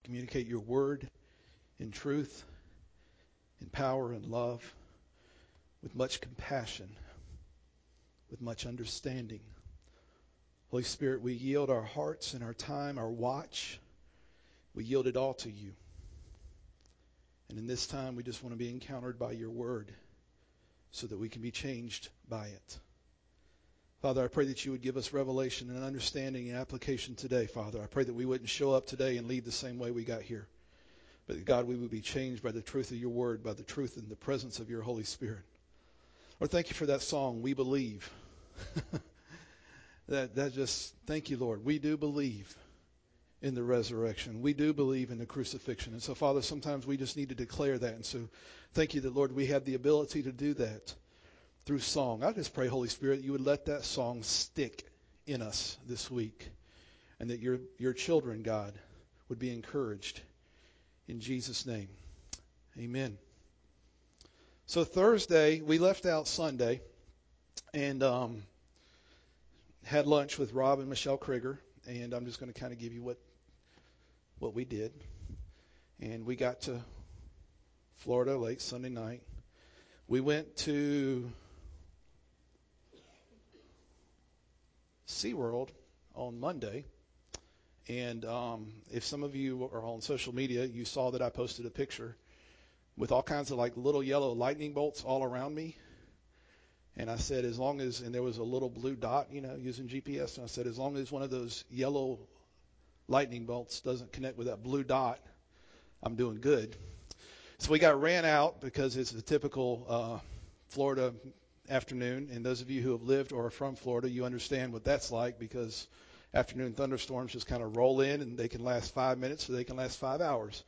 communicate your word in truth, in power and love, with much compassion, with much understanding. Holy Spirit, we yield our hearts and our time, our watch. We yield it all to you. And in this time, we just want to be encountered by your word so that we can be changed by it. Father, I pray that you would give us revelation and understanding and application today, Father. I pray that we wouldn't show up today and leave the same way we got here. But God, we would be changed by the truth of your word, by the truth and the presence of your Holy Spirit. Lord, thank you for that song, We Believe. Thank you, Lord. We do believe in the resurrection. We do believe in the crucifixion. And so, Father, sometimes we just need to declare that. And so thank you that, Lord, we have the ability to do that through song. I just pray, Holy Spirit, you would let that song stick in us this week, and that your children, God, would be encouraged. In Jesus' name, amen. So Thursday, we left out Sunday and had lunch with Rob and Michelle Krieger, and I'm just going to kind of give you what we did. And we got to Florida late Sunday night. We went to SeaWorld on Monday. And if some of you are on social media, you saw that I posted a picture with all kinds of like little yellow lightning bolts all around me. And I said, and there was a little blue dot, using GPS. And I said, as long as one of those yellow lightning bolts doesn't connect with that blue dot, I'm doing good. So we got ran out because it's a typical Florida afternoon. And those of you who have lived or are from Florida, you understand what that's like, because afternoon thunderstorms just kind of roll in, and they can last 5 minutes or they can last 5 hours.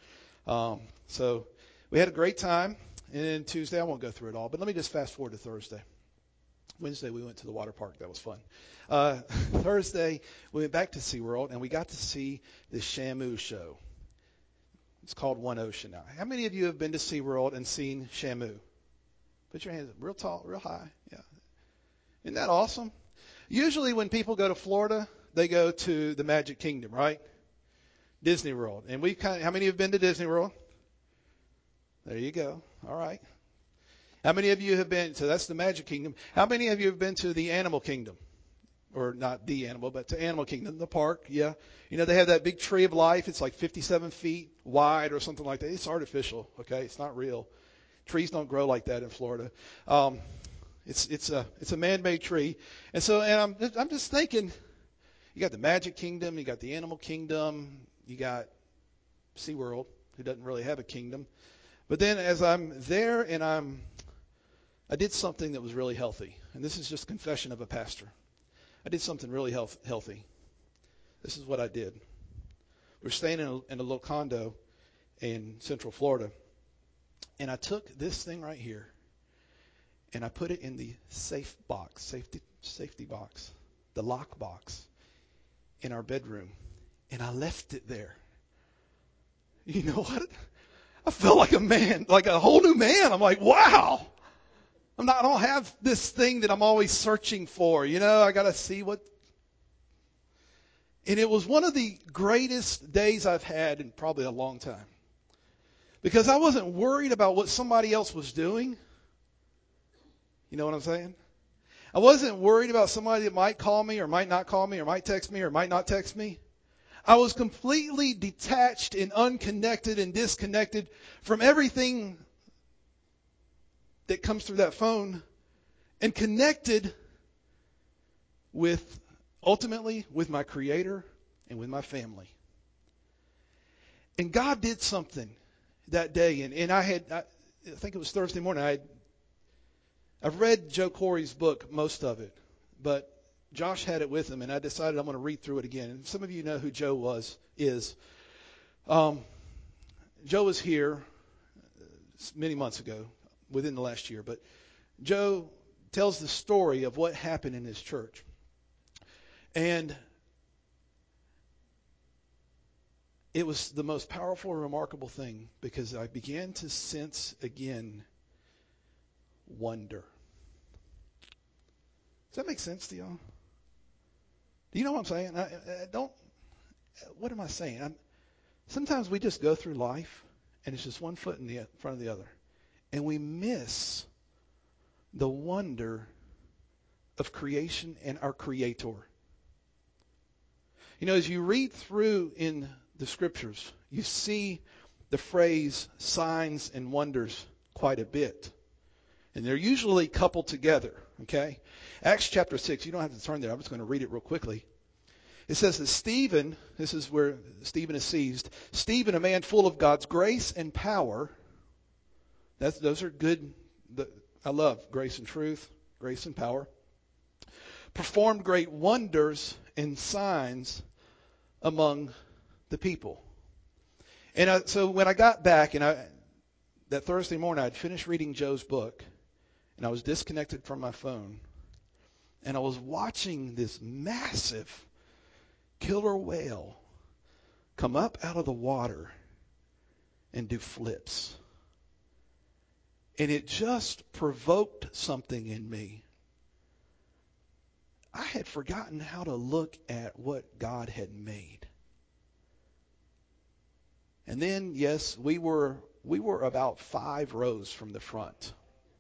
So we had a great time. And then Tuesday, I won't go through it all, but let me just fast forward to Thursday. Wednesday, we went to the water park. That was fun. Thursday, we went back to SeaWorld, and we got to see the Shamu show. It's called One Ocean now. How many of you have been to SeaWorld and seen Shamu? Put your hands up. Real tall, real high. Yeah. Isn't that awesome? Usually when people go to Florida, they go to the Magic Kingdom, right? Disney World. And how many have been to Disney World? There you go. All right. How many of you have been, so that's the Magic Kingdom. How many of you have been to the Animal Kingdom? Or not the animal, but to Animal Kingdom, the park, yeah. They have that big tree of life. It's like 57 feet wide or something like that. It's artificial, okay? It's not real. Trees don't grow like that in Florida. It's a man-made tree. And I'm just thinking, you got the Magic Kingdom, you got the Animal Kingdom, you got SeaWorld, who doesn't really have a kingdom. But then as I'm there and I did something that was really healthy. And this is just confession of a pastor. I did something really healthy. This is what I did. We're staying in a little condo in Central Florida. And I took this thing right here and I put it in the safety box, the lock box in our bedroom. And I left it there. You know what? I felt like a man, like a whole new man. I'm like, wow. I don't have this thing that I'm always searching for. I got to see what. And it was one of the greatest days I've had in probably a long time. Because I wasn't worried about what somebody else was doing. You know what I'm saying? I wasn't worried about somebody that might call me or might not call me or might text me or might not text me. I was completely detached and unconnected and disconnected from everything that comes through that phone, and connected ultimately with my Creator and with my family. And God did something that day. And I think it was Thursday morning, I've read Joe Corey's book, most of it, but Josh had it with him, and I decided I'm going to read through it again. And some of you know who Joe is. Joe was here many months ago, within the last year, but Joe tells the story of what happened in his church. And it was the most powerful and remarkable thing, because I began to sense again wonder. Does that make sense to y'all? Do you know what I'm saying? What am I saying? Sometimes we just go through life and it's just one foot in the front of the other. And we miss the wonder of creation and our Creator. You know, as you read through in the Scriptures, you see the phrase signs and wonders quite a bit. And they're usually coupled together, okay? Acts chapter 6, you don't have to turn there. I'm just going to read it real quickly. It says that Stephen, this is where Stephen is seized, Stephen, a man full of God's grace and power, those are good, I love grace and truth, grace and power, performed great wonders and signs among the people. And so when I got back, and that Thursday morning, I'd finished reading Joe's book, and I was disconnected from my phone, and I was watching this massive killer whale come up out of the water and do flips. And it just provoked something in me. I had forgotten how to look at what God had made. And then, yes, we were about 5 rows from the front.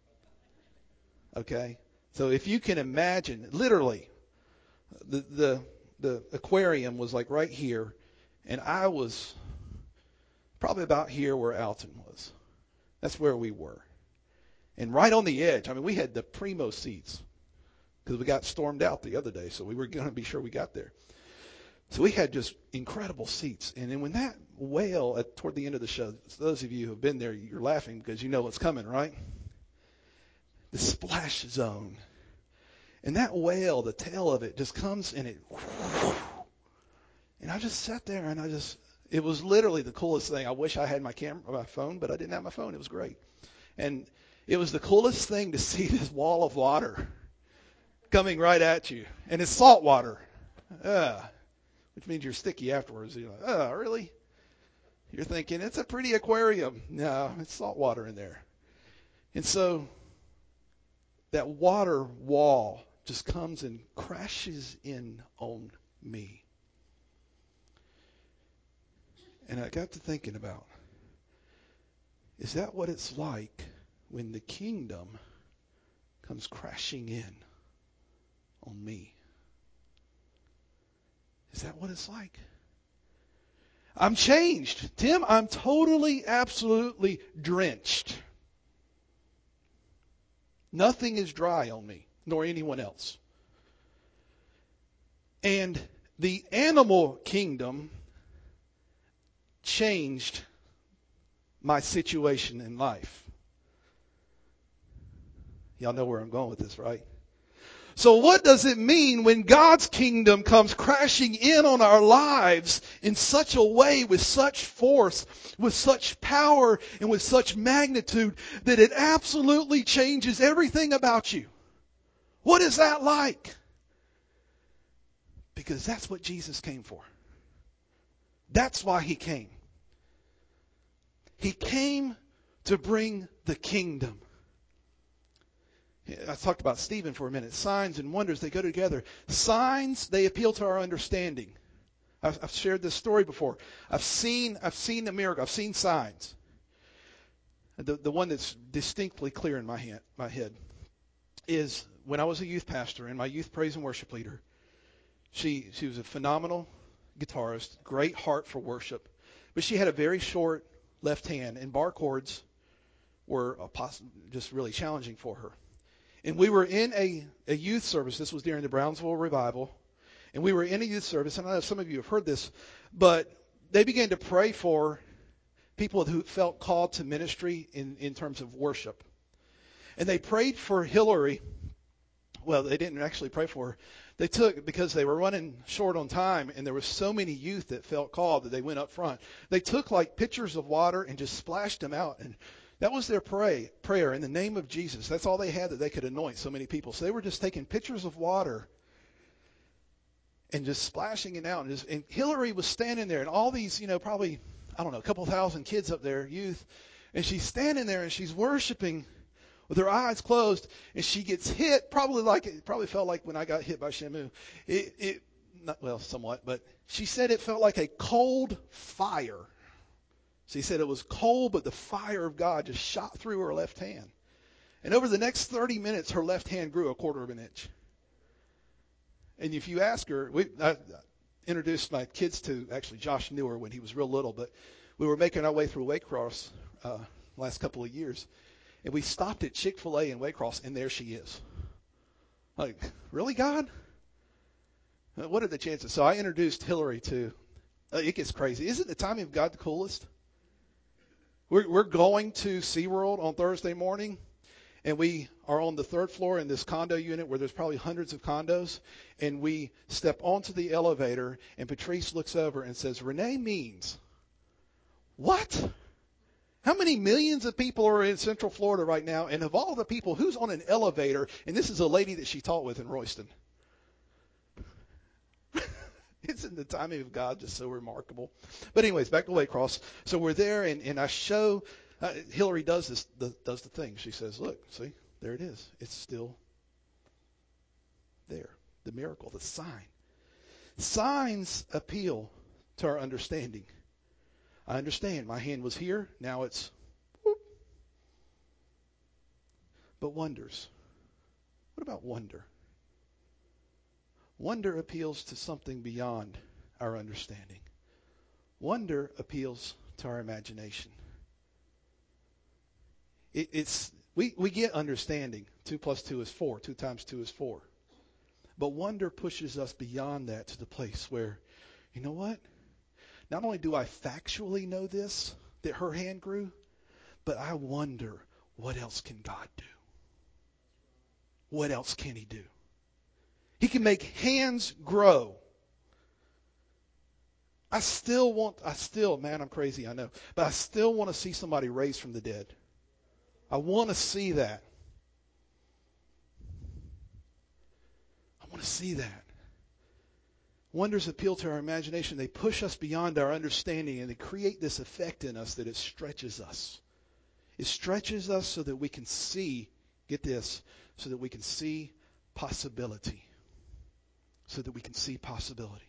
Okay? So if you can imagine, literally, the aquarium was like right here, and I was probably about here where Alton was. That's where we were. And right on the edge, I mean, we had the primo seats because we got stormed out the other day, so we were going to be sure we got there. So we had just incredible seats. And then when that whale, toward the end of the show, those of you who have been there, you're laughing because you know what's coming, right? The splash zone. And that whale, the tail of it just comes and it, and I just sat there and it was literally the coolest thing. I wish I had my phone, but I didn't have my phone. It was great. And it was the coolest thing to see this wall of water coming right at you. And it's salt water. Which means you're sticky afterwards. You're like, really? You're thinking, it's a pretty aquarium. No, it's salt water in there. And so that water wall just comes and crashes in on me. And I got to thinking about, is that what it's like when the kingdom comes crashing in on me? Is that what it's like? I'm changed. Tim, I'm totally, absolutely drenched. Nothing is dry on me, nor anyone else. And the animal kingdom changed my situation in life. Y'all know where I'm going with this, right? So what does it mean when God's kingdom comes crashing in on our lives in such a way, with such force, with such power, and with such magnitude that it absolutely changes everything about you? What is that like? Because that's what Jesus came for. That's why he came. He came to bring the kingdom. I talked about Stephen for a minute. Signs and wonders, they go together. Signs, they appeal to our understanding. I've shared this story before. I've seen a miracle. I've seen signs. The one that's distinctly clear in my head is when I was a youth pastor and my youth praise and worship leader. She was a phenomenal guitarist, great heart for worship, but she had a very short left hand, and bar chords were just really challenging for her. And we were in a youth service. This was during the Brownsville revival. And we were in a youth service. And I know some of you have heard this. But they began to pray for people who felt called to ministry in terms of worship. And they prayed for Hillary. Well, they didn't actually pray for her. They took, because they were running short on time and there was so many youth that felt called that they went up front. They took like pitchers of water and just splashed them out. And that was their prayer in the name of Jesus. That's all they had that they could anoint so many people. So they were just taking pitchers of water and just splashing it out. And Hillary was standing there, and all these, probably, a couple thousand kids up there, youth. And she's standing there and she's worshiping with her eyes closed. And she gets hit, probably felt like when I got hit by Shamu. Somewhat, but she said it felt like a cold fire So he said it was cold, but the fire of God just shot through her left hand. And over the next 30 minutes, her left hand grew 1/4 of an inch. And if you ask her, I introduced my kids to, actually Josh knew her when he was real little, but we were making our way through Waycross last couple of years. And we stopped at Chick-fil-A in Waycross, and there she is. Like, really, God? What are the chances? So I introduced Hillary to, it gets crazy. Isn't the timing of God the coolest? We're going to SeaWorld on Thursday morning, and we are on the 3rd floor in this condo unit where there's probably hundreds of condos, and we step onto the elevator, and Patrice looks over and says, Renee Means. What? How many millions of people are in Central Florida right now, and of all the people, who's on an elevator? And this is a lady that she taught with in Royston. Isn't the timing of God just so remarkable? But anyways, back to Waycross. So we're there, and I show, Hillary does the thing. She says, look, see, there it is. It's still there. The miracle, the sign. Signs appeal to our understanding. I understand. My hand was here. Now it's whoop. But wonders. What about wonder? Wonder appeals to something beyond our understanding. Wonder appeals to our imagination. We get understanding. 2 + 2 is 4. 2 × 2 is 4. But wonder pushes us beyond that to the place where, you know what? Not only do I factually know this, that her hand grew, but I wonder, what else can God do? What else can he do? He can make hands grow. Man, I'm crazy, I know. But I still want to see somebody raised from the dead. I want to see that. I want to see that. Wonders appeal to our imagination. They push us beyond our understanding, and they create this effect in us that it stretches us. It stretches us so that we can see, get this, so that we can see possibility. So that we can see possibility.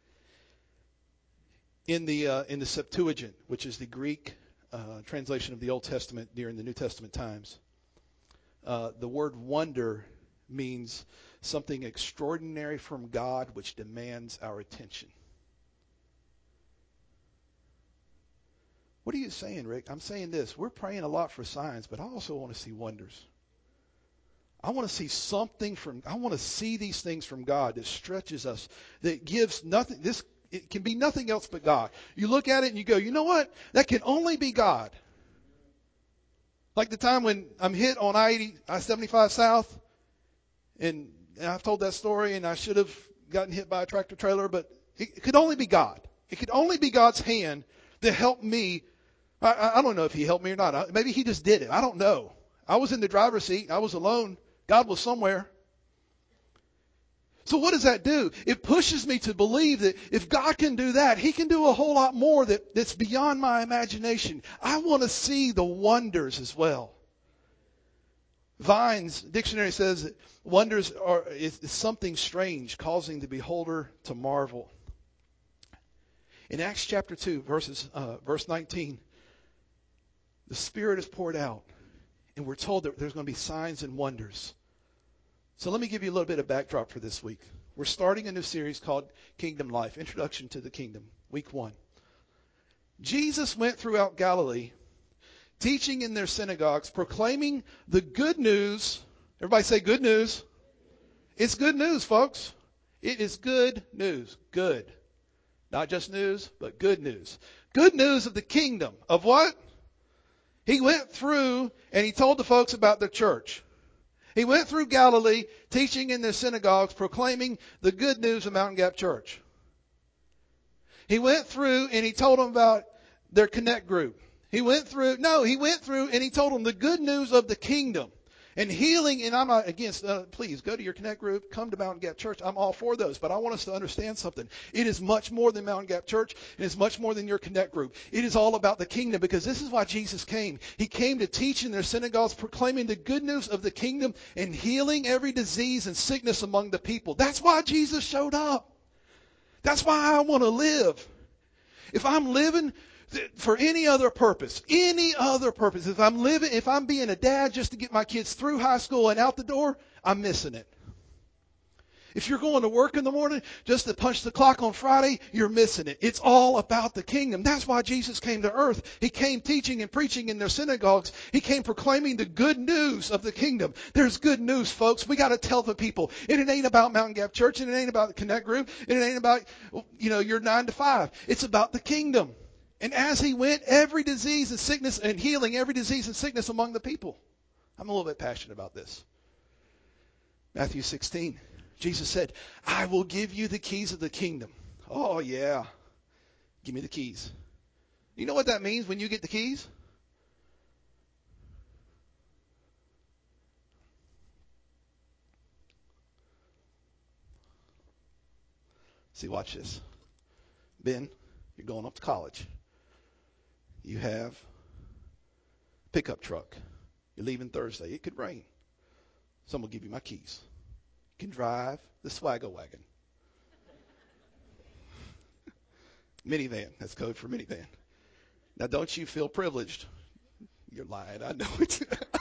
In the Septuagint, which is the Greek translation of the Old Testament during the New Testament times, the word wonder means something extraordinary from God which demands our attention. What are you saying, Rick? I'm saying this. We're praying a lot for signs, but I also want to see wonders. I want to see I want to see these things from God that stretches us, that gives nothing. It can be nothing else but God. You look at it and you go, you know what? That can only be God. Like the time when I'm hit on I-75 South, and I've told that story, and I should have gotten hit by a tractor trailer, but it could only be God. It could only be God's hand that helped me. I don't know if he helped me or not. Maybe he just did it. I don't know. I was in the driver's seat. I was alone. God was somewhere. So what does that do? It pushes me to believe that if God can do that, he can do a whole lot more that's beyond my imagination. I want to see the wonders as well. Vine's dictionary says that wonders is something strange, causing the beholder to marvel. In Acts chapter 2, verse 19, the Spirit is poured out, and we're told that there's going to be signs and wonders. So let me give you a little bit of backdrop for this week. We're starting a new series called Kingdom Life, Introduction to the Kingdom, week 1. Jesus went throughout Galilee, teaching in their synagogues, proclaiming the good news. Everybody say good news. It's good news, folks. It is good news. Good. Not just news, but good news. Good news of the kingdom. Of what? He went through and he told the folks about the church. He went through Galilee, teaching in their synagogues, proclaiming the good news of Mountain Gap Church. He went through and he told them about their Connect group. He went through and he told them the good news of the kingdom and healing. And I'm not against, please go to your Connect group, come to Mountain Gap Church. I'm all for those, but I want us to understand something. It is much more than Mountain Gap Church. It is much more than your Connect group. It is all about the kingdom, because this is why Jesus came. He came to teach in their synagogues, proclaiming the good news of the kingdom and healing every disease and sickness among the people. That's why Jesus showed up. That's why I want to live. If I'm living For any other purpose, if I'm being a dad just to get my kids through high school and out the door, I'm missing it. If you're going to work in the morning just to punch the clock on Friday, you're missing it. It's all about the kingdom. That's why Jesus came to earth. He came teaching and preaching in their synagogues. He came proclaiming the good news of the kingdom. There's good news, folks. We got to tell the people. And it ain't about Mountain Gap Church, and it ain't about the Connect Group, and it ain't about, your 9 to 5. It's about the kingdom. And as he went, every disease and sickness and healing every disease and sickness among the people. I'm a little bit passionate about this. Matthew 16. Jesus said, I will give you the keys of the kingdom. Oh, yeah. Give me the keys. You know what that means when you get the keys? See, watch this. Ben, you're going up to college. You have a pickup truck. You're leaving Thursday. It could rain. Someone will give you my keys. You can drive the Swagger Wagon. Minivan. That's code for minivan. Now, don't you feel privileged? You're lying. I know it.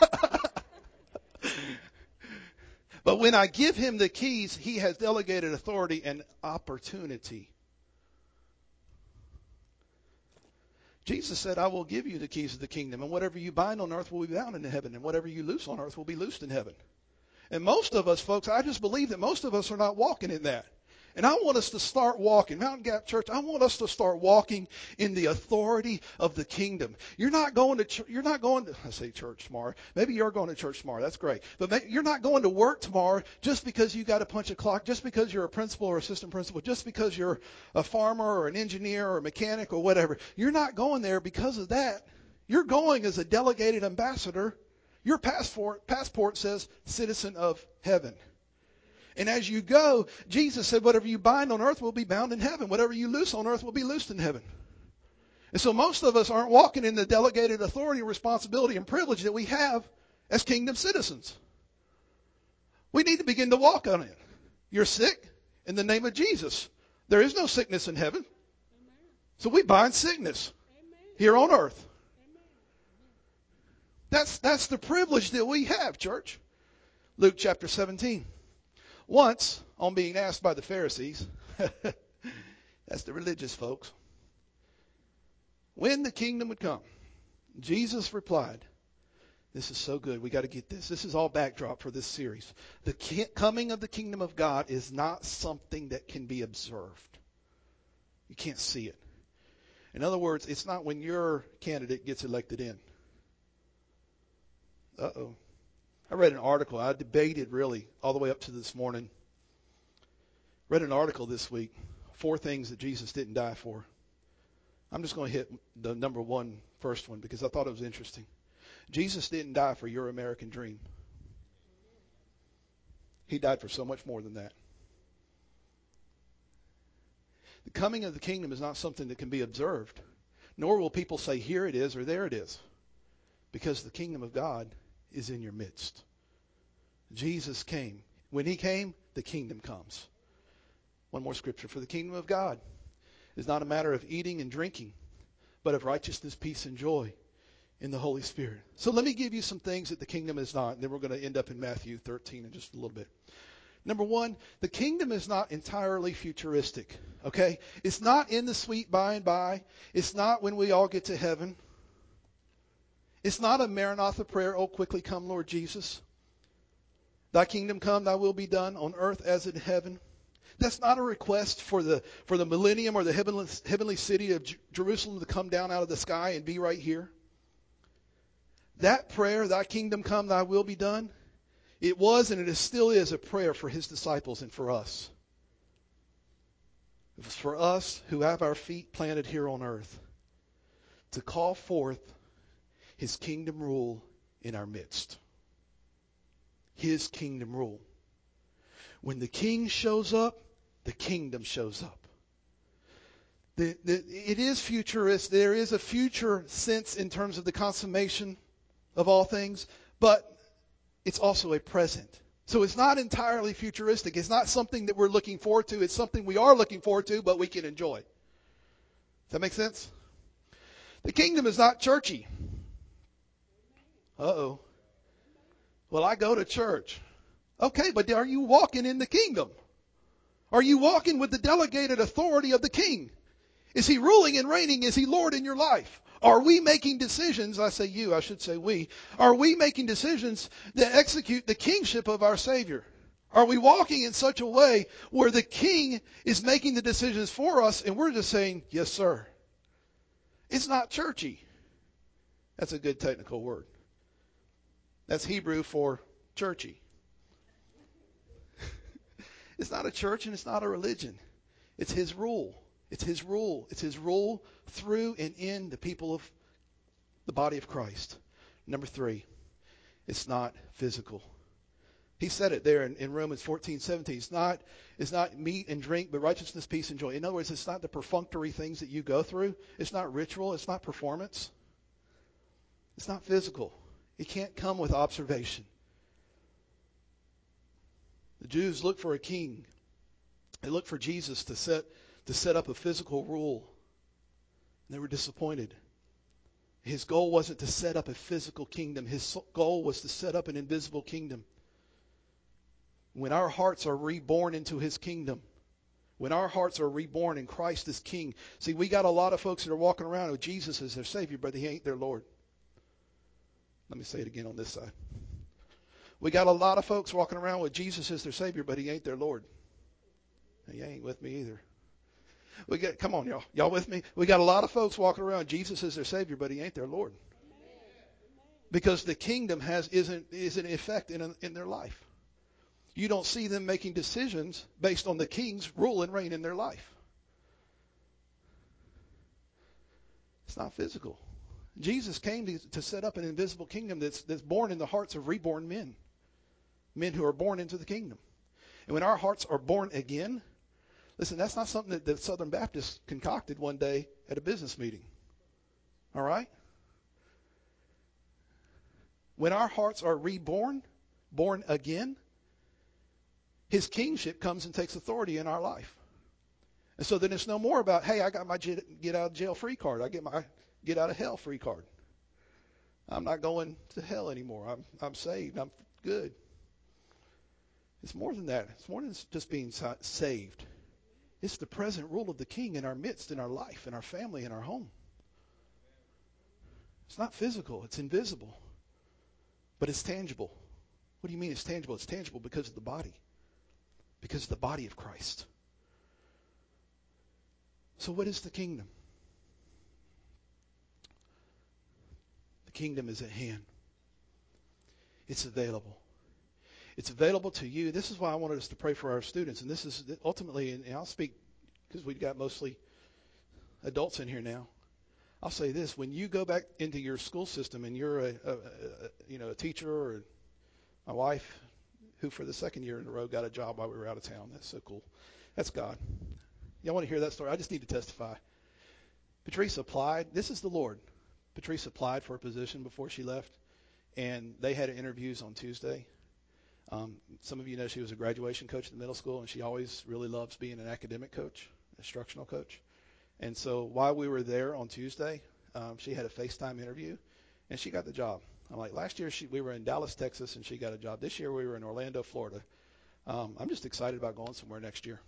But when I give him the keys, he has delegated authority and opportunity. Jesus said, I will give you the keys of the kingdom, and whatever you bind on earth will be bound in heaven, and whatever you loose on earth will be loosed in heaven. And most of us, folks, I just believe that most of us are not walking in that. And I want us to start walking. Mountain Gap Church, I want us to start walking in the authority of the kingdom. You're not going to, I say church tomorrow. Maybe you're going to church tomorrow. That's great. But you're not going to work tomorrow just because you got to punch a clock, just because you're a principal or assistant principal, just because you're a farmer or an engineer or a mechanic or whatever. You're not going there because of that. You're going as a delegated ambassador. Your passport says citizen of heaven. And as you go, Jesus said, whatever you bind on earth will be bound in heaven. Whatever you loose on earth will be loosed in heaven. And so most of us aren't walking in the delegated authority, responsibility, and privilege that we have as kingdom citizens. We need to begin to walk on it. You're sick in the name of Jesus. There is no sickness in heaven. So we bind sickness here on earth. That's the privilege that we have, church. Luke chapter 17. Once, on being asked by the Pharisees, that's the religious folks, when the kingdom would come, Jesus replied, this is so good, we got to get this. This is all backdrop for this series. The coming of the kingdom of God is not something that can be observed. You can't see it. In other words, it's not when your candidate gets elected in. Uh-oh. I read an article. I debated really all the way up to this morning. Read an article this week, 4 things that Jesus didn't die for. I'm just going to hit the first one, because I thought it was interesting. Jesus didn't die for your American dream. He died for so much more than that. The coming of the kingdom is not something that can be observed, nor will people say, here it is or there it is, because the kingdom of God is in your midst. Jesus came. When he came, the kingdom comes. One more scripture. For the kingdom of God is not a matter of eating and drinking, but of righteousness, peace, and joy in the Holy Spirit. So let me give you some things that the kingdom is not, and then we're going to end up in Matthew 13 in just a little bit. Number 1, the kingdom is not entirely futuristic. Okay? It's not in the sweet by and by. It's not when we all get to heaven. It's not a Maranatha prayer, oh, quickly come, Lord Jesus. Thy kingdom come, thy will be done on earth as in heaven. That's not a request for the millennium or the heavenly city of Jerusalem to come down out of the sky and be right here. That prayer, thy kingdom come, thy will be done, it was and it still is a prayer for his disciples and for us. It was for us who have our feet planted here on earth to call forth his kingdom rule in our midst. His kingdom rule. When the king shows up, the kingdom shows up. It is futurist. There is a future sense in terms of the consummation of all things, but it's also a present. So it's not entirely futuristic. It's not something that we're looking forward to. It's something we are looking forward to, but we can enjoy. Does that make sense? The kingdom is not churchy. Uh-oh. Well, I go to church. Okay, but are you walking in the kingdom? Are you walking with the delegated authority of the king? Is he ruling and reigning? Is he Lord in your life? Are we making decisions? I say you, I should say we. Are we making decisions that execute the kingship of our Savior? Are we walking in such a way where the king is making the decisions for us and we're just saying, yes, sir? It's not churchy. That's a good technical word. That's Hebrew for churchy. It's not a church and it's not a religion. It's his rule. It's his rule. It's his rule through and in the people of the body of Christ. Number 3, it's not physical. He said it there in Romans 14:17. It's not meat and drink, but righteousness, peace, and joy. In other words, it's not the perfunctory things that you go through. It's not ritual. It's not performance. It's not physical. It can't come with observation. The Jews looked for a king. They looked for Jesus to set up a physical rule. And they were disappointed. His goal wasn't to set up a physical kingdom. His goal was to set up an invisible kingdom. When our hearts are reborn into his kingdom, when our hearts are reborn and Christ is king. See, we got a lot of folks that are walking around with Jesus as their Savior, but he ain't their Lord. Let me say it again on this side. We got a lot of folks walking around with Jesus as their Savior, but he ain't their Lord. He ain't with me either. Come on, y'all. Y'all with me? We got a lot of folks walking around Jesus as their Savior, but he ain't their Lord. Because the kingdom isn't in effect in their life. You don't see them making decisions based on the king's rule and reign in their life. It's not physical. Jesus came to set up an invisible kingdom that's born in the hearts of reborn men. Men who are born into the kingdom. And when our hearts are born again, listen, that's not something that the Southern Baptists concocted one day at a business meeting. All right? When our hearts are reborn, born again, his kingship comes and takes authority in our life. And so then it's no more about, hey, I got my get out of jail free card. I get my get out of hell free card. I'm not going to hell anymore. I'm saved. I'm good. It's more than that. It's more than just being saved. It's the present rule of the king in our midst, in our life, in our family, in our home. It's not physical. It's invisible. But it's tangible. What do you mean it's tangible? It's tangible because of the body. Because of the body of Christ. So what is the kingdom? The kingdom is at hand. It's available. It's available to you. This is why I wanted us to pray for our students. And this is ultimately, and I'll speak because we've got mostly adults in here now. I'll say this: when you go back into your school system and you're a teacher, or my wife, who for the second year in a row got a job while we were out of town. That's so cool. That's God. Y'all want to hear that story? I just need to testify. Patrice applied. This is the Lord. Patrice applied for a position before she left, and they had interviews on Tuesday. Some of you know she was a graduation coach at the middle school, and she always really loves being an academic coach, instructional coach. And so while we were there on Tuesday, she had a FaceTime interview, and she got the job. I'm like, last year we were in Dallas, Texas, and she got a job. This year we were in Orlando, Florida. I'm just excited about going somewhere next year.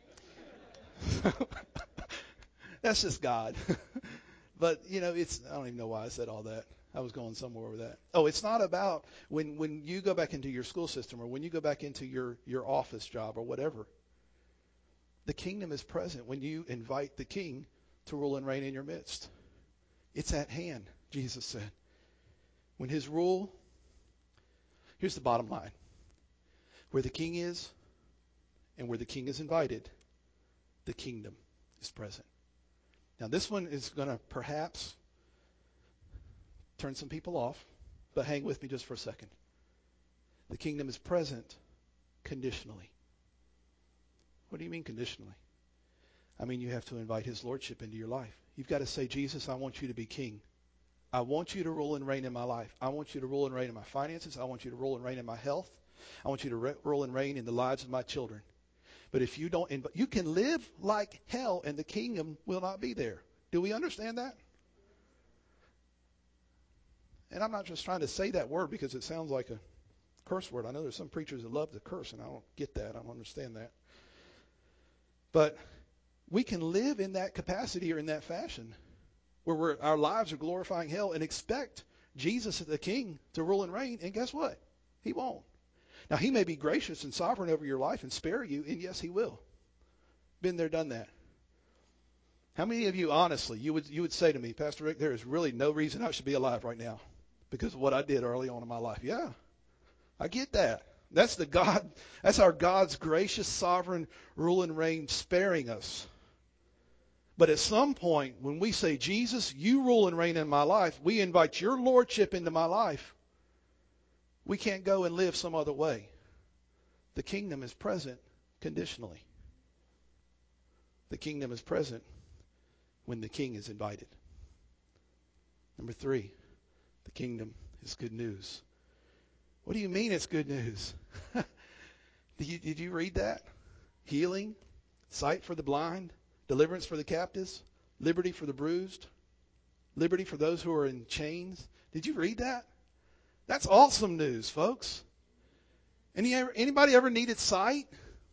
That's just God. But, I don't even know why I said all that. I was going somewhere with that. Oh, it's not about when you go back into your school system or when you go back into your office job or whatever. The kingdom is present when you invite the king to rule and reign in your midst. It's at hand, Jesus said. When his rule, here's the bottom line. Where the king is and where the king is invited, the kingdom is present. Now, this one is going to perhaps turn some people off, but hang with me just for a second. The kingdom is present conditionally. What do you mean conditionally? I mean you have to invite his lordship into your life. You've got to say, Jesus, I want you to be king. I want you to rule and reign in my life. I want you to rule and reign in my finances. I want you to rule and reign in my health. I want you to rule and reign in the lives of my children. But if you don't, you can live like hell and the kingdom will not be there. Do we understand that? and I'm not just trying to say that word because it sounds like a curse word. I know there's some preachers that love to curse, and I don't get that. I don't understand that. But we can live in that capacity or in that fashion where our lives are glorifying hell and expect Jesus, the King, to rule and reign. And guess what? He won't. Now, he may be gracious and sovereign over your life and spare you, and yes, he will. Been there, done that. How many of you, honestly, you would say to me, Pastor Rick, there is really no reason I should be alive right now because of what I did early on in my life? Yeah, I get that. That's our God's gracious, sovereign rule and reign sparing us. But at some point, when we say, Jesus, you rule and reign in my life, we invite your lordship into my life. We can't go and live some other way. The kingdom is present conditionally. The kingdom is present when the king is invited. Number 3, the kingdom is good news. What do you mean it's good news? Did you read that? Healing, sight for the blind, deliverance for the captives, liberty for the bruised, liberty for those who are in chains. Did you read that? That's awesome news, folks. Anybody ever needed sight?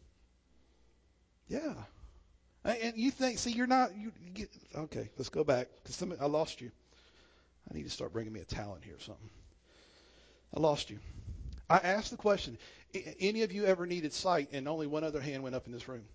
Yeah. And you think, see, you're not, okay, let's go back, because I lost you. I need to start bringing me a towel in here or something. I lost you. I asked the question, any of you ever needed sight and only one other hand went up in this room?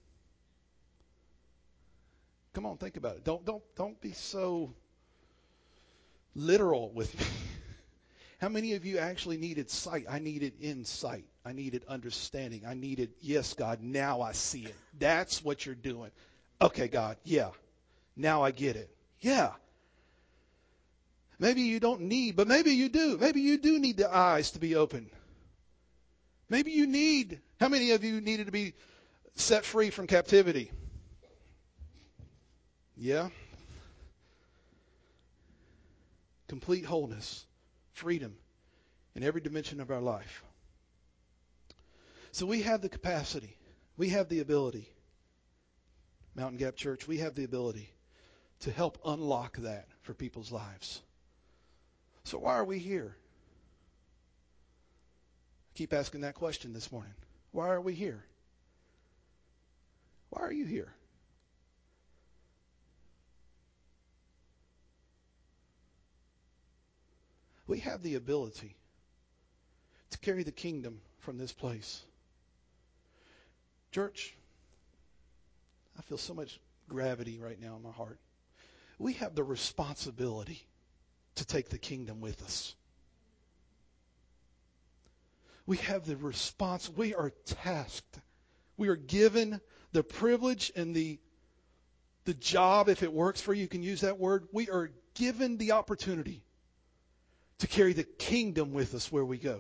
Come on, think about it. Don't be so literal with me. How many of you actually needed sight? I needed insight. I needed understanding. I needed, yes, God, now I see it. That's what you're doing. Okay, God, yeah. Now I get it. Yeah. Maybe you don't need, but maybe you do. Maybe you do need the eyes to be open. Maybe you need, how many of you needed to be set free from captivity? Yeah. Complete wholeness, freedom in every dimension of our life. So we have the capacity. We have the ability. Mountain Gap Church, we have the ability to help unlock that for people's lives. So why are we here? I keep asking that question this morning. Why are we here? Why are you here? We have the ability to carry the kingdom from this place. Church, I feel so much gravity right now in my heart. We have the responsibility to take the kingdom with us. We have the response. We are tasked. We are given the privilege and the job, if it works for you, you can use that word. We are given the opportunity to carry the kingdom with us where we go.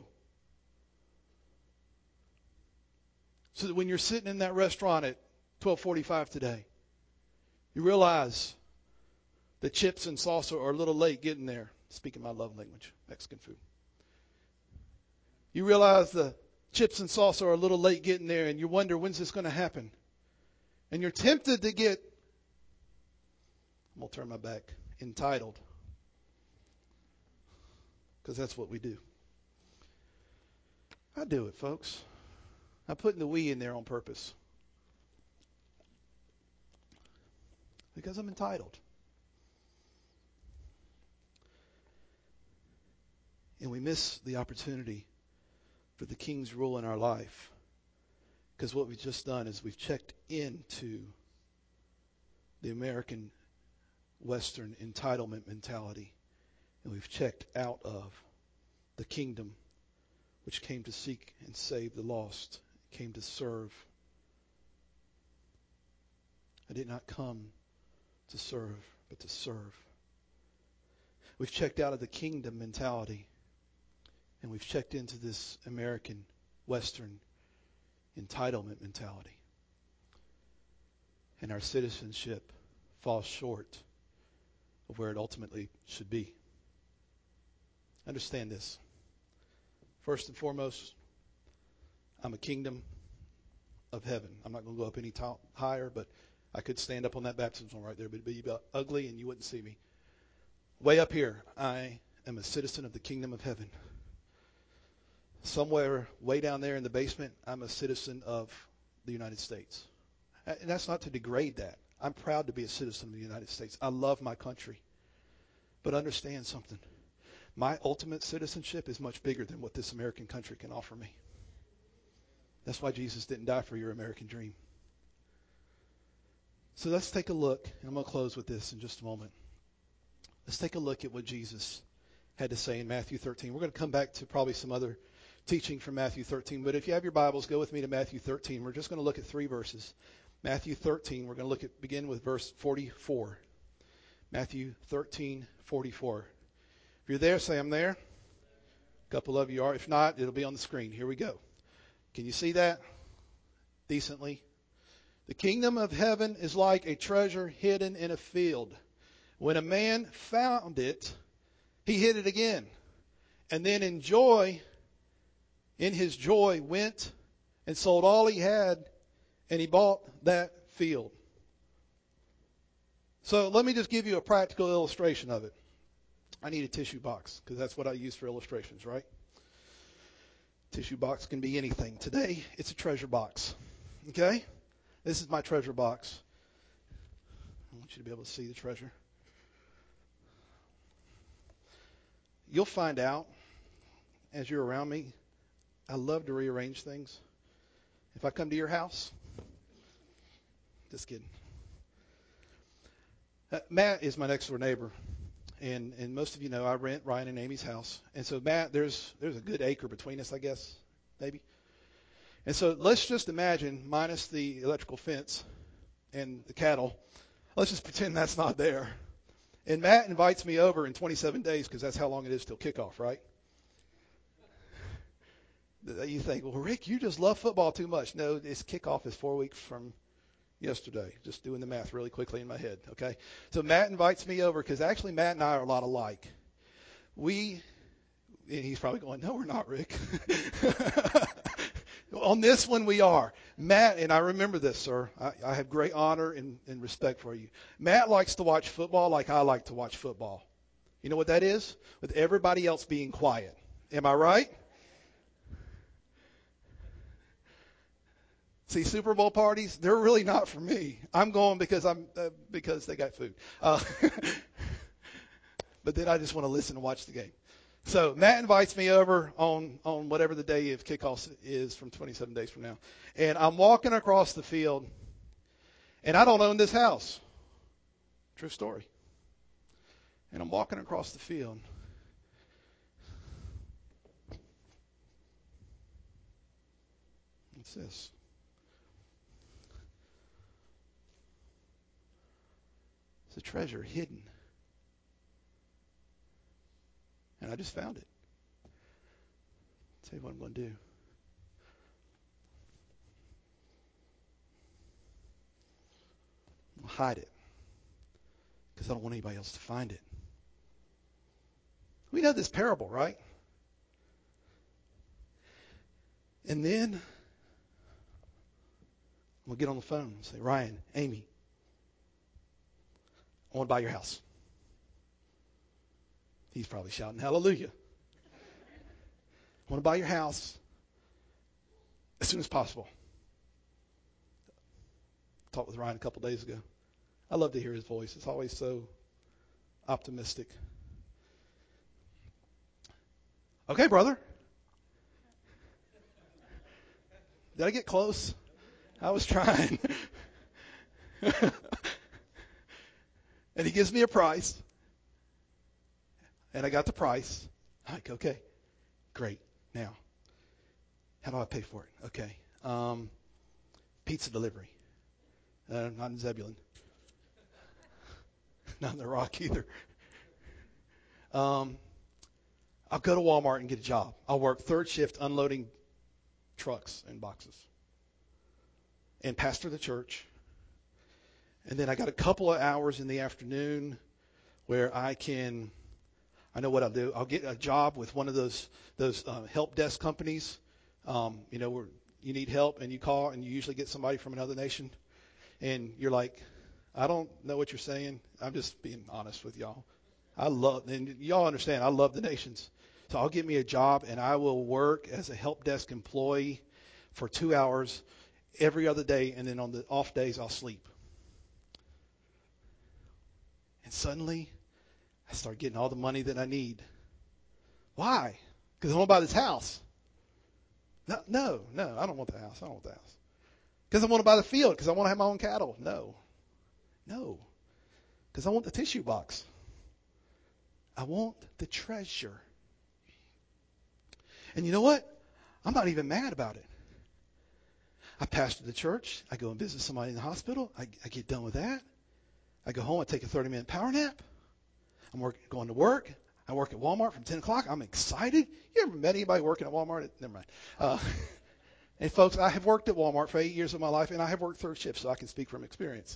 So that when you're sitting in that restaurant at 12:45 today, you realize the chips and salsa are a little late getting there. Speaking my love language, Mexican food. You realize the chips and salsa are a little late getting there, and you wonder, when's this going to happen? And you're tempted to get, I'm going to turn my back, entitled. Because that's what we do. I do it, folks. I'm putting the we in there on purpose. Because I'm entitled. And we miss the opportunity for the King's rule in our life. Because what we've just done is we've checked into the American Western entitlement mentality. And we've checked out of the kingdom which came to seek and save the lost, came to serve. I did not come to serve, but to serve. We've checked out of the kingdom mentality, and we've checked into this American Western entitlement mentality. And our citizenship falls short of where it ultimately should be. Understand this. First and foremost, I'm a kingdom of heaven. I'm not going to go up any higher, but I could stand up on that baptismal right there, but it'd be ugly and you wouldn't see me. Way up here, I am a citizen of the kingdom of heaven. Somewhere way down there in the basement, I'm a citizen of the United States. And that's not to degrade that. I'm proud to be a citizen of the United States. I love my country. But understand something. My ultimate citizenship is much bigger than what this American country can offer me. That's why Jesus didn't die for your American dream. So let's take a look, and I'm going to close with this in just a moment. Let's take a look at what Jesus had to say in Matthew 13. We're going to come back to probably some other teaching from Matthew 13, but if you have your Bibles, go with me to Matthew 13. We're just going to look at 3 verses. Matthew 13, we're going to begin with verse 44. Matthew 13:44. If you're there, say I'm there. A couple of you are. If not, it'll be on the screen. Here we go. Can you see that decently? The kingdom of heaven is like a treasure hidden in a field. When a man found it, he hid it again. And then in his joy, went and sold all he had, and he bought that field. So let me just give you a practical illustration of it. I need a tissue box because that's what I use for illustrations, right? Tissue box can be anything. Today, it's a treasure box. Okay? This is my treasure box. I want you to be able to see the treasure. You'll find out as you're around me, I love to rearrange things. If I come to your house, just kidding. Matt is my next door neighbor. And most of you know I rent Ryan and Amy's house. And so Matt, there's a good acre between us, I guess, maybe. And so let's just imagine, minus the electrical fence and the cattle, let's just pretend that's not there. And Matt invites me over in 27 days because that's how long it is till kickoff, right? You think, well, Rick, you just love football too much. No, this kickoff is 4 weeks from yesterday. Just doing the math really quickly in my head, okay? So Matt invites me over because actually Matt and I are a lot alike. And he's probably going, no, we're not, Rick. On this one, we are. Matt, and I remember this, sir. I have great honor and respect for you. Matt likes to watch football like I like to watch football. You know what that is? With everybody else being quiet. Am I right? See, Super Bowl parties, they're really not for me. I'm going because they got food. But then I just want to listen and watch the game. So Matt invites me over on whatever the day of kickoff is from 27 days from now. And I'm walking across the field, and I don't own this house. True story. And I'm walking across the field. What's this? It's a treasure hidden. And I just found it. I'll tell you what I'm going to do. I'm going to hide it because I don't want anybody else to find it. We know this parable, right? And then we'll get on the phone and say, Ryan, Amy, I want to buy your house. He's probably shouting, hallelujah. I want to buy your house as soon as possible. I talked with Ryan a couple days ago. I love to hear his voice. It's always so optimistic. Okay, brother. Did I get close? I was trying. And he gives me a price. And I got the price. I'm like, okay, great. Now, how do I pay for it? Okay. Pizza delivery. Not in Zebulon. Not in the Rock either. I'll go to Walmart and get a job. I'll work third shift unloading trucks and boxes. And pastor the church. And then I got a couple of hours in the afternoon where I know what I'll do. I'll get a job with one of those help desk companies, where you need help and you call and you usually get somebody from another nation. And you're like, I don't know what you're saying. I'm just being honest with y'all. And y'all understand, I love the nations. So I'll get me a job and I will work as a help desk employee for 2 hours every other day. And then on the off days, I'll sleep. And suddenly I start getting all the money that I need. Why? Because I want to buy this house. No, I don't want the house. I don't want the house. Because I want to buy the field, because I want to have my own cattle. No, because I want the tissue box. I want the treasure. And you know what? I'm not even mad about it. I pastor the church. I go and visit somebody in the hospital. I get done with that. I go home. I take a 30-minute power nap. I'm going to work. I work at Walmart from 10 o'clock. I'm excited. You ever met anybody working at Walmart? Never mind. And folks, I have worked at Walmart for 8 years of my life, and I have worked third shift, so I can speak from experience.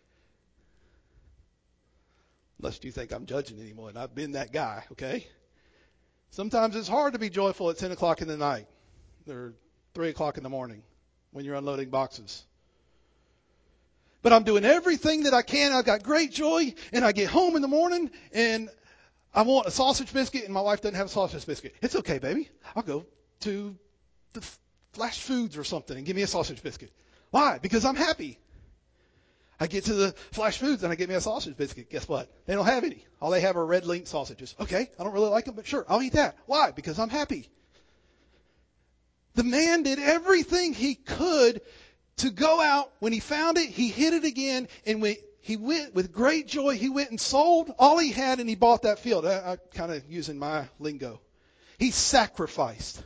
Unless you think I'm judging anymore, and I've been that guy, okay? Sometimes it's hard to be joyful at 10 o'clock in the night or 3 o'clock in the morning when you're unloading boxes. But I'm doing everything that I can. I've got great joy, and I get home in the morning, and I want a sausage biscuit, and my wife doesn't have a sausage biscuit. It's okay, baby. I'll go to the Flash Foods or something and give me a sausage biscuit. Why? Because I'm happy. I get to the Flash Foods and I get me a sausage biscuit. Guess what? They don't have any. All they have are red link sausages. Okay, I don't really like them, but sure, I'll eat that. Why? Because I'm happy. The man did everything he could to go out. When he found it, he hid it again, and he went with great joy. He went and sold all he had, and he bought that field. I kind of using my lingo. He sacrificed.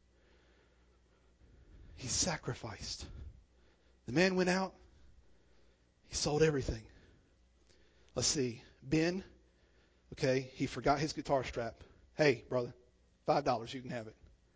He sacrificed. The man went out. He sold everything. Let's see. Ben, okay, he forgot his guitar strap. Hey, brother, $5, you can have it.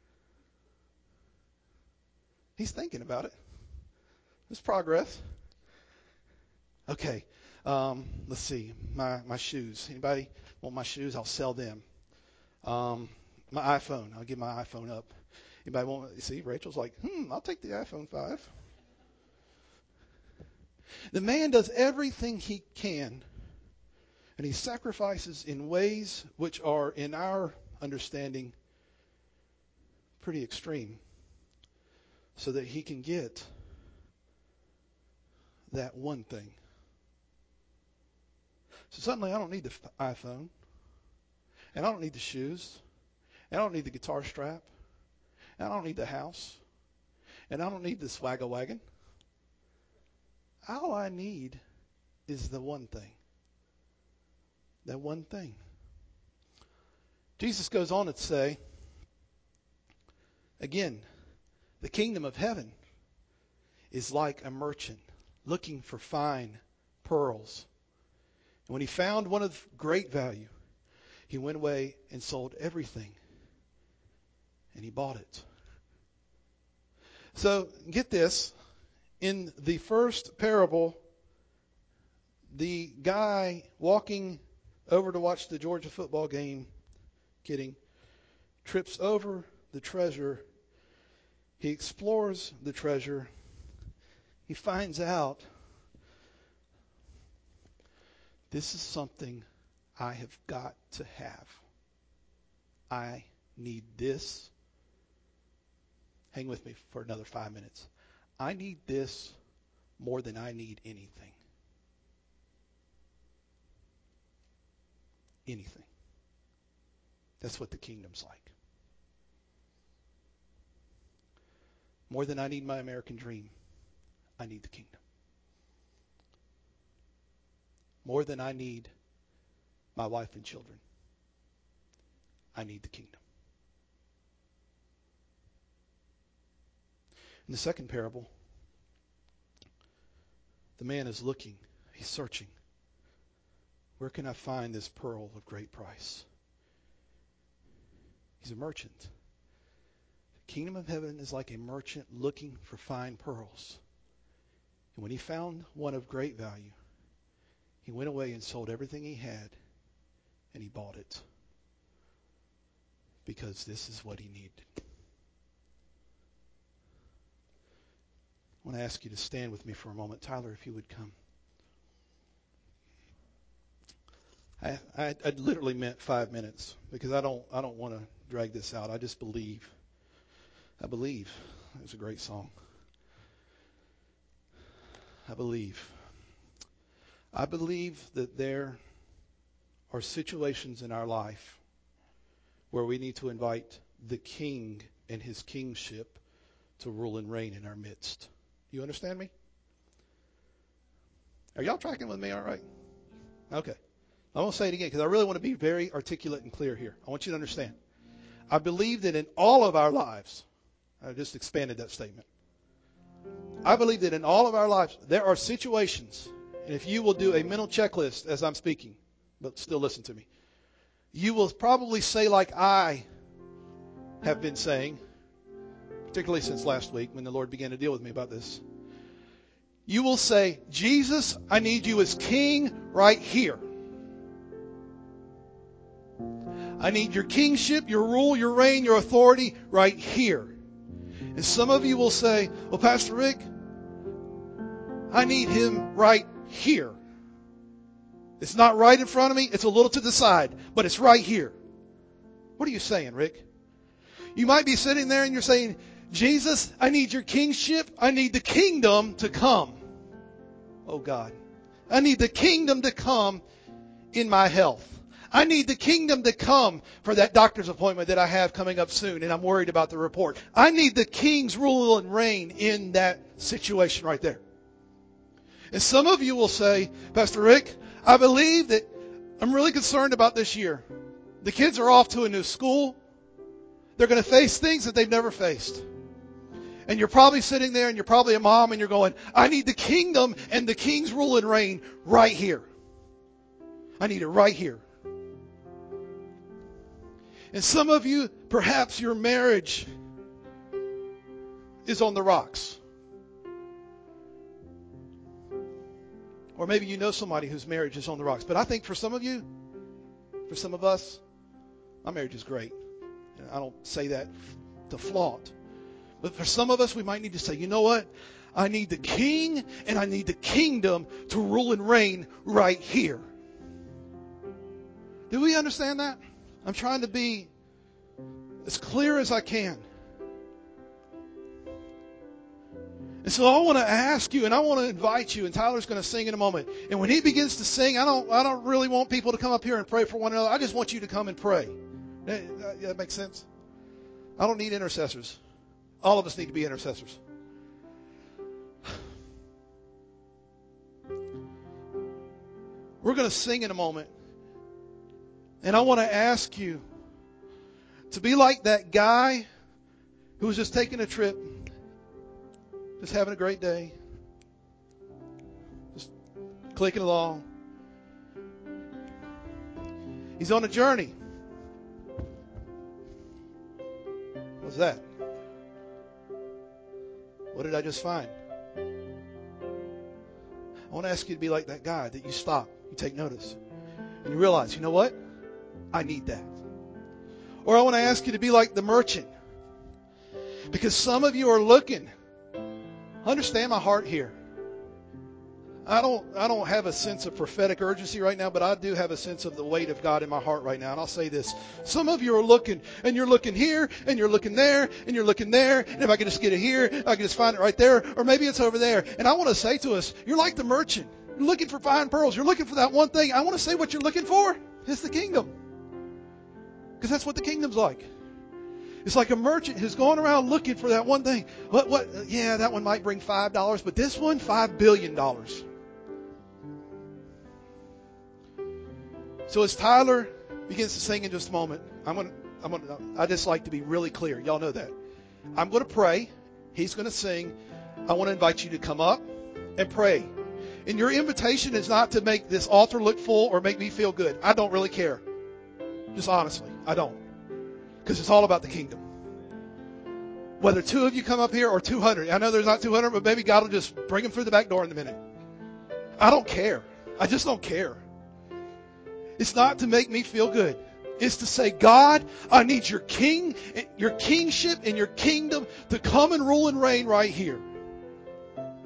He's thinking about it. There's progress. Okay, let's see. My shoes. Anybody want my shoes? I'll sell them. My iPhone. I'll give my iPhone up. Anybody want? See, Rachel's like, I'll take the iPhone 5. The man does everything he can, and he sacrifices in ways which are, in our understanding, pretty extreme, so that he can get that one thing. So suddenly I don't need the iPhone, and I don't need the shoes, and I don't need the guitar strap, and I don't need the house, and I don't need the swagger wagon. All I need is the one thing. That one thing. Jesus goes on to say, again, the kingdom of heaven is like a merchant looking for fine pearls. And when he found one of great value, he went away and sold everything, and he bought it. So get this. In the first parable, the guy walking over to watch the Georgia football game, trips over the treasure. He explores the treasure. He finds out this is something I have got to have. I need this. Hang with me for another 5 minutes. I need this more than I need anything. Anything. That's what the kingdom's like. More than I need my American dream, I need the kingdom. More than I need my wife and children, I need the kingdom. In the second parable, the man is looking, he's searching. Where can I find this pearl of great price? He's a merchant. The kingdom of heaven is like a merchant looking for fine pearls. And when he found one of great value, he went away and sold everything he had, and he bought it. Because this is what he needed. I want to ask you to stand with me for a moment. Tyler, if you would come. I literally meant 5 minutes because I don't want to drag this out. I just believe. I believe. It's a great song. I believe. I believe that there are situations in our life where we need to invite the King and his kingship to rule and reign in our midst. You understand me? Are y'all tracking with me all right? Okay. I won't say it again because I really want to be very articulate and clear here. I want you to understand. I believe that in all of our lives, I just expanded that statement. I believe that in all of our lives, there are situations, and if you will do a mental checklist as I'm speaking, but still listen to me, you will probably say like I have been saying, particularly since last week when the Lord began to deal with me about this. You will say, Jesus, I need you as king right here. I need your kingship, your rule, your reign, your authority right here. And some of you will say, well, Pastor Rick, I need him right here. It's not right in front of me. It's a little to the side, but it's right here. What are you saying, Rick? You might be sitting there and you're saying, Jesus, I need your kingship. I need the kingdom to come. Oh, God. I need the kingdom to come in my health. I need the kingdom to come for that doctor's appointment that I have coming up soon, and I'm worried about the report. I need the king's rule and reign in that situation right there. And some of you will say, Pastor Rick, I believe that I'm really concerned about this year. The kids are off to a new school. They're going to face things that they've never faced. And you're probably sitting there and you're probably a mom and you're going, I need the kingdom and the king's rule and reign right here. I need it right here. And some of you, perhaps your marriage is on the rocks. Or maybe you know somebody whose marriage is on the rocks. But I think for some of you, for some of us, my marriage is great. And I don't say that to flaunt. But for some of us, we might need to say, you know what? I need the king and I need the kingdom to rule and reign right here. Do we understand that? I'm trying to be as clear as I can. And so I want to ask you and I want to invite you, and Tyler's going to sing in a moment. And when he begins to sing, I don't really want people to come up here and pray for one another. I just want you to come and pray. That makes sense? I don't need intercessors. All of us need to be intercessors. We're going to sing in a moment. And I want to ask you to be like that guy who was just taking a trip, just having a great day, just clicking along. He's on a journey. What's that? What did I just find? I want to ask you to be like that guy, that you stop, you take notice, and you realize, you know what? I need that. Or I want to ask you to be like the merchant. Because some of you are looking. Understand my heart here. I don't have a sense of prophetic urgency right now, but I do have a sense of the weight of God in my heart right now. And I'll say this. Some of you are looking, and you're looking here, and you're looking there, and you're looking there. And if I can just get it here, I can just find it right there. Or maybe it's over there. And I want to say to us, you're like the merchant. You're looking for fine pearls. You're looking for that one thing. I want to say what you're looking for is the kingdom. Because that's what the kingdom's like. It's like a merchant who's going around looking for that one thing. Yeah, that one might bring $5, but this one, $5 billion. So as Tyler begins to sing in just a moment, I just like to be really clear. Y'all know that. I'm going to pray. He's going to sing. I want to invite you to come up and pray. And your invitation is not to make this altar look full or make me feel good. I don't really care. Just honestly, I don't. Because it's all about the kingdom. Whether 2 of you come up here or 200. I know there's not 200, but maybe God will just bring them through the back door in a minute. I don't care. I just don't care. It's not to make me feel good. It's to say, God, I need your king, your kingship and your kingdom to come and rule and reign right here.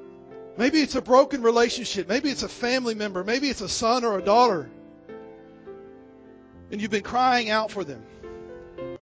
Maybe it's a broken relationship. Maybe it's a family member. Maybe it's a son or a daughter. And you've been crying out for them.